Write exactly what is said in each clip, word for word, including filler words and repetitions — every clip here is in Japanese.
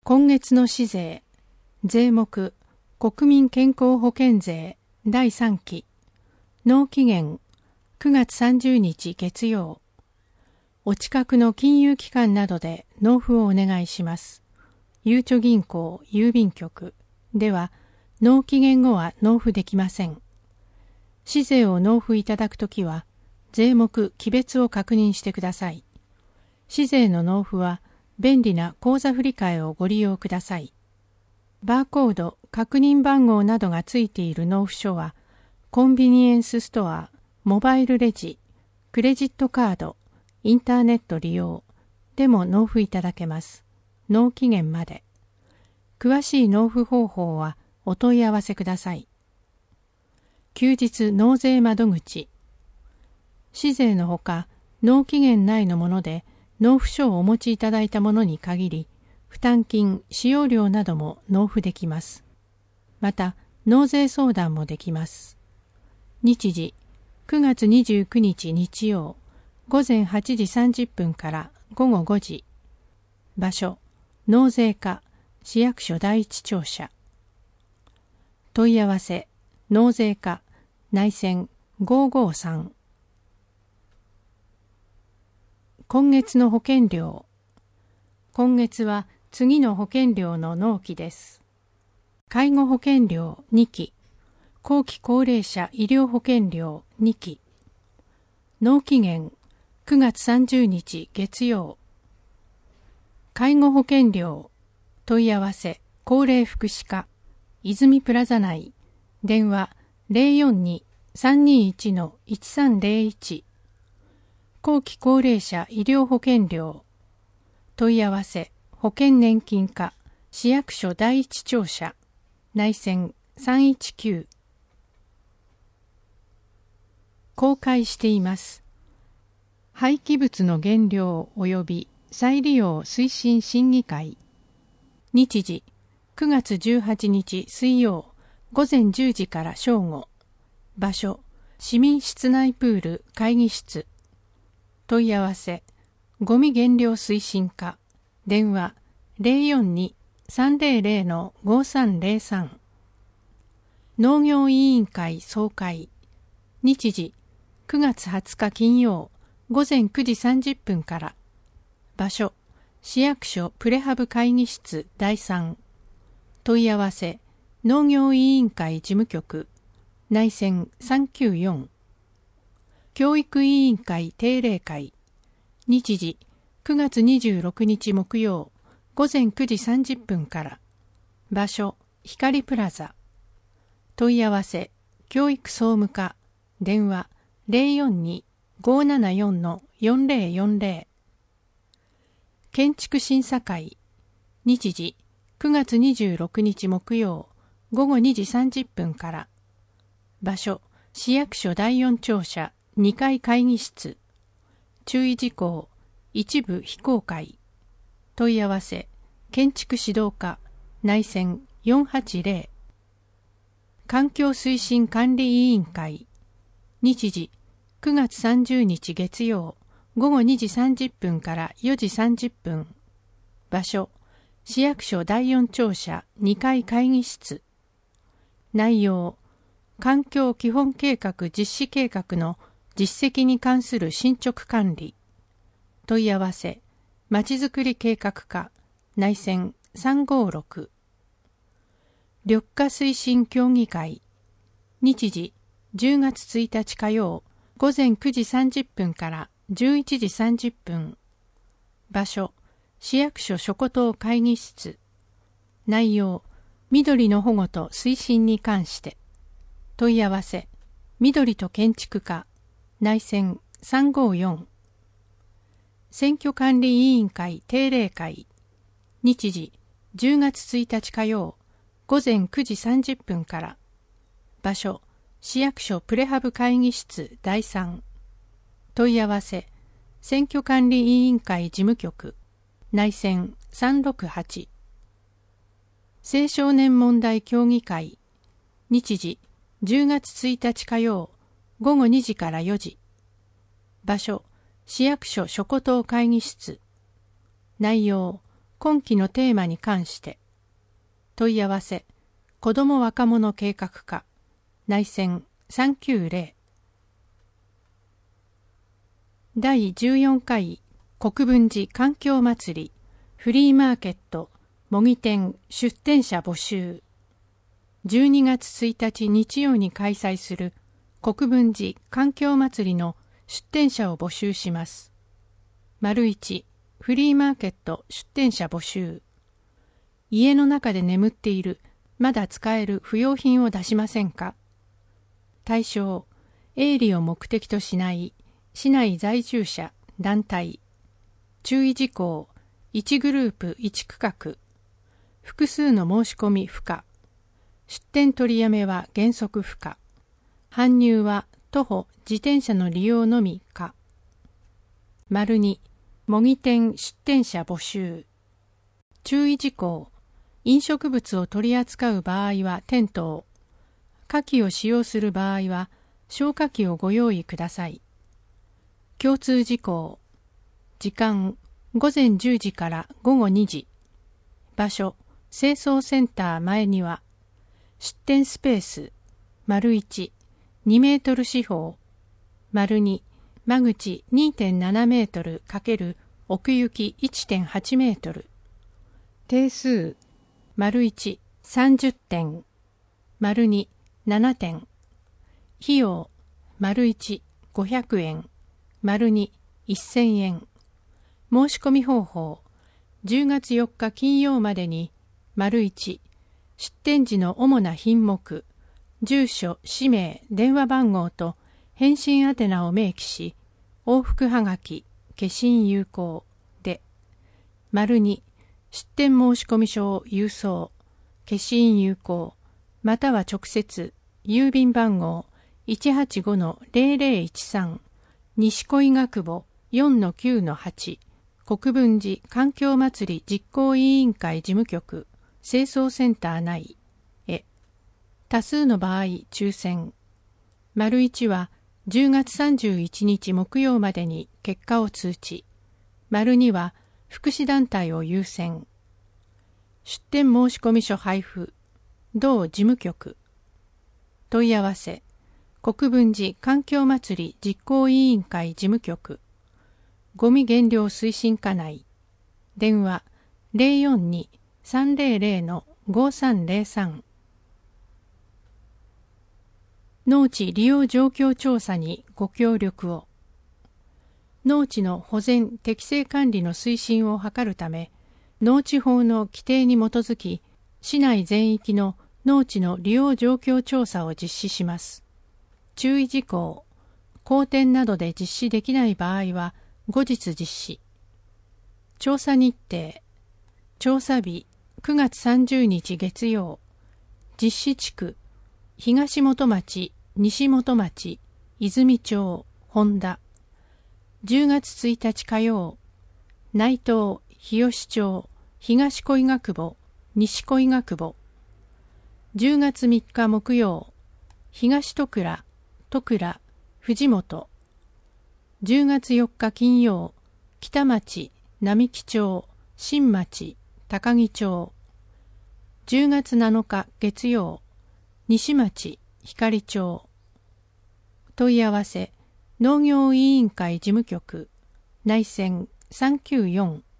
今月の市税、税目、国民健康保険税だいさんき、納期限くがつさんじゅうにち月曜。お近くの金融機関などで納付をお願いします。ゆうちょ銀行郵便局では納期限後は納付できません。市税を納付いただくときは税目記別を確認してください。市税の納付は便利な口座振替をご利用ください。バーコード、確認番号などがついている納付書は、コンビニエンスストア、モバイルレジ、クレジットカード、インターネット利用でも納付いただけます。納期限まで。詳しい納付方法はお問い合わせください。休日納税窓口。市税のほか、納期限内のもので、納付書をお持ちいただいたものに限り、負担金、使用料なども納付できます。また、納税相談もできます。日時、くがつにじゅうくにち日曜、ごぜんはちじさんじゅっぷんからごごごじ。場所、納税課、市役所第一庁舎。問い合わせ、納税課、内線ごーごーさん。今月の保険料。今月は次の保険料の納期です。介護保険料にき、後期高齢者医療保険料にき。納期限くがつさんじゅうにち月曜。介護保険料問い合わせ高齢福祉課泉プラザ内電話 ゼロよんに さんにいち いちさんゼロいち。後期高齢者医療保険料問い合わせ保険年金課市役所第一庁舎内線さんいちきゅう。公開しています。廃棄物の減量及び再利用推進審議会。日時くがつじゅうはちにち水曜ごぜんじゅうじから正午。場所市民室内プール会議室。問い合わせゴミ減量推進課電話 ゼロよんに さんゼロゼロ ごさんゼロさん。農業委員会総会。日時くがつはつか金曜ごぜんくじさんじゅっぷんから。場所市役所プレハブ会議室だいさん。問い合わせ農業委員会事務局内線さんきゅうよん。教育委員会定例会。日時くがつにじゅうろくにち木曜ごぜんくじさんじゅっぷんから。場所光プラザ。問い合わせ教育総務課電話 ゼロよんに ごーななよん よんゼロよんゼロ。建築審査会。日時くがつにじゅうろくにち木曜ごごにじさんじゅっぷんから。場所市役所だいよん庁舎にかい会議室。注意事項一部非公開。問い合わせ建築指導課内線よんはちゼロ。環境推進管理委員会。日時くがつさんじゅうにち月曜ごごにじさんじゅっぷんからよじさんじゅっぷん。場所市役所だいよん庁舎にかい会議室。内容環境基本計画実施計画の実績に関する進捗管理。問い合わせまちづくり計画課内線さんごーろく。緑化推進協議会。日時じゅうがつついたち火曜ごぜんくじさんじゅっぷんからじゅういちじさんじゅっぷん。場所市役所諸古島会議室。内容緑の保護と推進に関して。問い合わせ緑と建築課内線さんごーよん。選挙管理委員会定例会。日時じゅうがつついたち火曜ごぜんくじさんじゅっぷんから。場所市役所プレハブ会議室だいさん。問い合わせ選挙管理委員会事務局内線さんろくはち。青少年問題協議会。日時じゅうがつついたち火曜ごごにじからよじ。場所市役所諸古島会議室。内容今期のテーマに関して問い合わせ子ども若者計画課内線さんきゅうゼロだいじゅうよんかい国分寺環境祭りフリーマーケット模擬店出店者募集じゅうにがつついたち日曜に開催する国分寺環境祭りの出店者を募集します。丸いちフリーマーケット出店者募集。家の中で眠っているまだ使える不用品を出しませんか。対象営利を目的としない市内在住者団体。注意事項いちグループいち区画複数の申し込み不可出店取りやめは原則不可搬入は徒歩自転車の利用のみ可。丸に模擬店出店者募集。注意事項飲食物を取り扱う場合は店頭火器を使用する場合は消火器をご用意ください。共通事項時間ごぜんじゅうじからごごにじ場所清掃センター前庭出店スペース丸いちにメートル四方丸に間口 にてんななメートル×奥行き いってんはちメートル定数丸いちさんじゅってん丸にななてん費用丸いちごひゃくえん丸にせんえん申し込み方法じゅうがつよっか金曜までに丸いち出店時の主な品目住所氏名電話番号と返信宛名を明記し往復はがき消印有効で丸に出店申込書を郵送消印有効または直接郵便番号 いちはちごのゼロゼロいちさん 西小伊賀久保 よんのきゅうのはち国分寺環境祭り実行委員会事務局清掃センター内へ多数の場合抽選丸いちはじゅうがつさんじゅういちにち木曜までに結果を通知丸には福祉団体を優先出店申込書配布同事務局問い合わせ国分寺環境祭り実行委員会事務局ゴミ減量推進課内電話 ゼロよんに さんゼロゼロのごさんゼロさん農地利用状況調査にご協力を農地の保全適正管理の推進を図るため農地法の規定に基づき市内全域の農地の利用状況調査を実施します。注意事項公店などで実施できない場合は後日実施調査日程調査日くがつさんじゅうにち月曜実施地区東本町西本町泉町本田じゅうがつついたち火曜内藤日吉町東小伊賀久保西小伊賀久保じゅうがつみっか木曜東戸倉戸倉藤本じゅうがつよっか金曜北町並木町新町高木町じゅうがつなのか月曜西町光町問い合わせ農業委員会事務局内線さんきゅうよん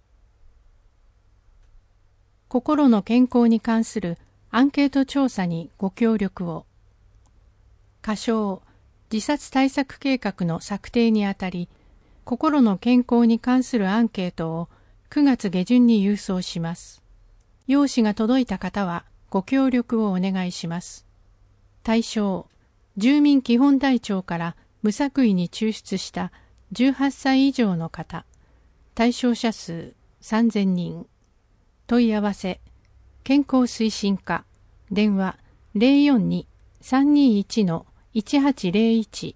心の健康に関するアンケート調査にご協力を仮称自殺対策計画の策定にあたり心の健康に関するアンケートをくがつげじゅんに郵送します。用紙が届いた方はご協力をお願いします。対象住民基本台帳から無作為に抽出したじゅうはっさい以上の方対象者数さんぜんにん問い合わせ健康推進課電話 ゼロよんに さんにいちのいちはちゼロいち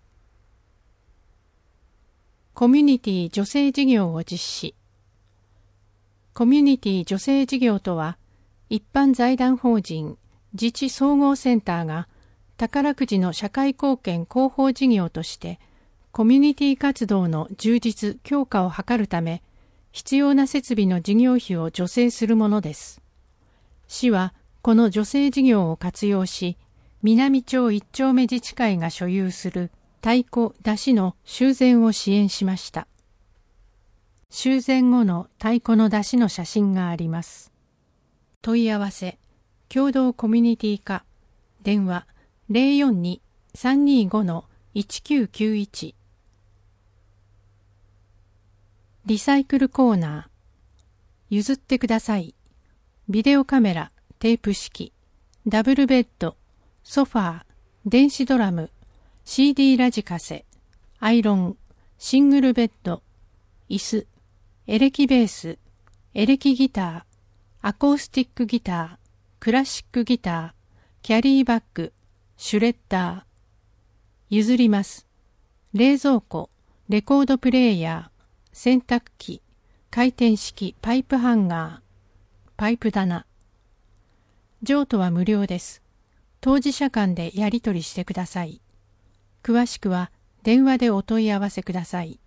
コミュニティ女性事業を実施コミュニティ女性事業とは一般財団法人自治総合センターが宝くじの社会貢献広報事業としてコミュニティ活動の充実強化を図るため必要な設備の事業費を助成するものです。市はこの助成事業を活用し、南町一丁目自治会が所有する太鼓出しの修繕を支援しました。修繕後の太鼓の出しの写真があります。問い合わせ、共同コミュニティ課、電話 ゼロよんに さんにご いちきゅうきゅういち。リサイクルコーナー、譲ってください。ビデオカメラ、テープ式、ダブルベッド、ソファー、電子ドラム、シーディー ラジカセ、アイロン、シングルベッド、椅子、エレキベース、エレキギター、アコースティックギター、クラシックギター、キャリーバッグ、シュレッダー。譲ります。冷蔵庫、レコードプレーヤー、洗濯機、回転式パイプハンガー、パイプ棚。譲渡は無料です。当事者間でやり取りしてください。詳しくは電話でお問い合わせください。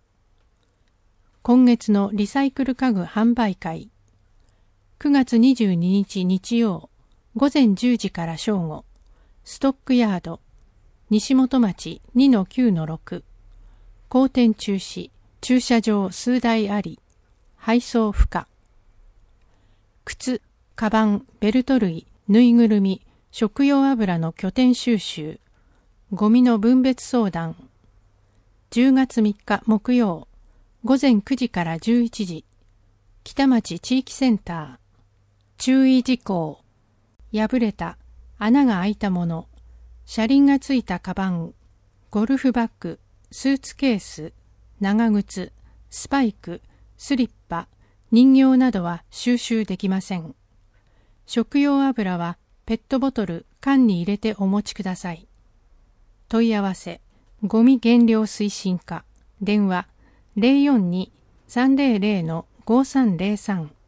今月のリサイクル家具販売会。くがつにじゅうににち日曜、ごぜんじゅうじから正午、ストックヤード、西本町 にのきゅうのろく、公店中止、駐車場数台あり、配送不可。靴、カバン、ベルト類、ぬいぐるみ、食用油の拠点収集、ゴミの分別相談。じゅうがつみっか木曜、ごぜんくじからじゅういちじ、北町地域センター。注意事項。破れた、穴が開いたもの、車輪がついたカバン、ゴルフバッグ、スーツケース、長靴、スパイク、スリッパ、人形などは収集できません。食用油はペットボトル、缶に入れてお持ちください。問い合わせ、ゴミ減量推進課、電話 ゼロよんに さんぜろぜろ ごさんぜろさん。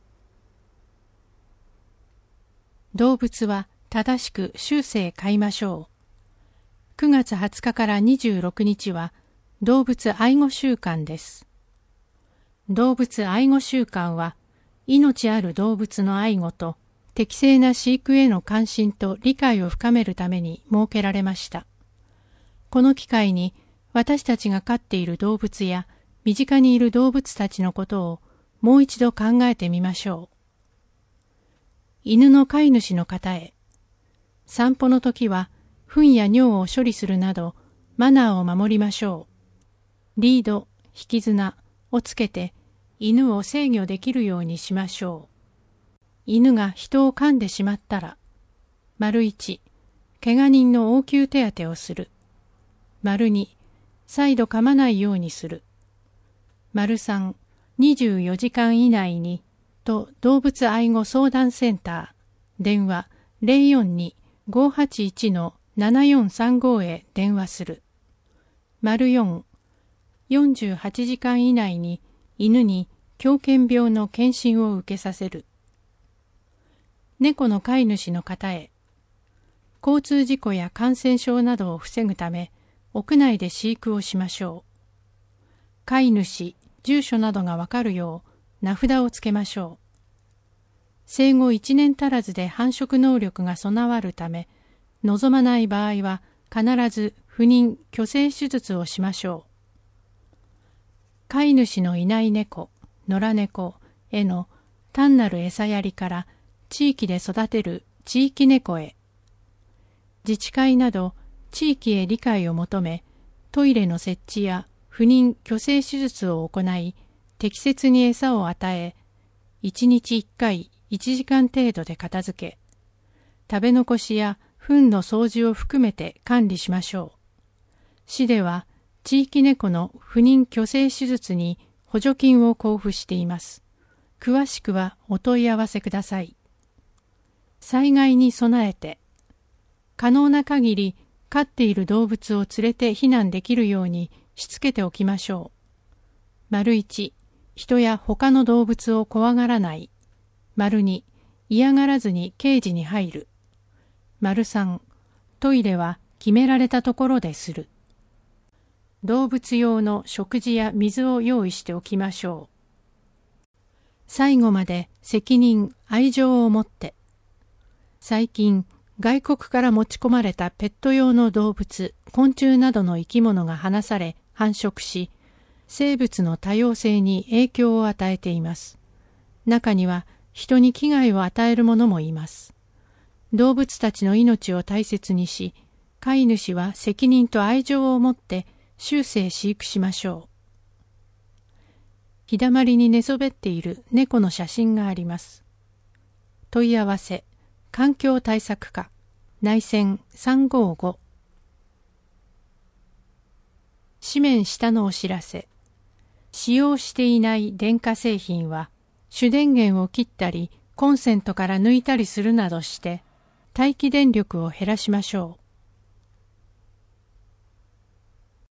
動物は正しく終生飼いましょう。くがつはつかからにじゅうろくにちは動物愛護週間です。動物愛護週間は、命ある動物の愛護と適正な飼育への関心と理解を深めるために設けられました。この機会に私たちが飼っている動物や身近にいる動物たちのことをもう一度考えてみましょう。犬の飼い主の方へ、散歩の時は糞や尿を処理するなどマナーを守りましょう。リード、引き綱をつけて犬を制御できるようにしましょう。犬が人を噛んでしまったら、丸一、怪我人の応急手当てをする。丸二、再度噛まないようにする。丸三、にじゅうよじかん以内にと動物愛護相談センター、電話 ゼロよんに ごはちいち ななよんさんご へ電話する。丸四、よんじゅうはちじかん以内に犬に狂犬病の検診を受けさせる。猫の飼い主の方へ、交通事故や感染症などを防ぐため屋内で飼育をしましょう。飼い主、住所などがわかるよう名札をつけましょう。生後いちねん足らずで繁殖能力が備わるため、望まない場合は必ず不妊・去勢手術をしましょう。飼い主のいない猫、野良猫への単なる餌やりから地域で育てる地域猫へ、自治会など地域へ理解を求め、トイレの設置や不妊・去勢手術を行い、適切に餌を与え、いちにちいっかいいちじかん程度で片付け、食べ残しや糞の掃除を含めて管理しましょう。市では地域猫の不妊・去勢手術に補助金を交付しています。詳しくはお問い合わせください。災害に備えて、可能な限り飼っている動物を連れて避難できるようにしつけておきましょう。丸一、人や他の動物を怖がらない。丸二、嫌がらずにケージに入る。丸三、トイレは決められたところでする。動物用の食事や水を用意しておきましょう。 最後まで責任、愛情を持って。最近、外国から持ち込まれたペット用の動物、昆虫などの生き物が放され、繁殖し、生物の多様性に影響を与えています。中には人に危害を与えるものもいます。動物たちの命を大切にし、飼い主は責任と愛情を持って終生飼育しましょう。日だまりに寝そべっている猫の写真があります。問い合わせ、環境対策課、内線さんごご。紙面下のお知らせ。使用していない電化製品は、主電源を切ったり、コンセントから抜いたりするなどして、待機電力を減らしましょう。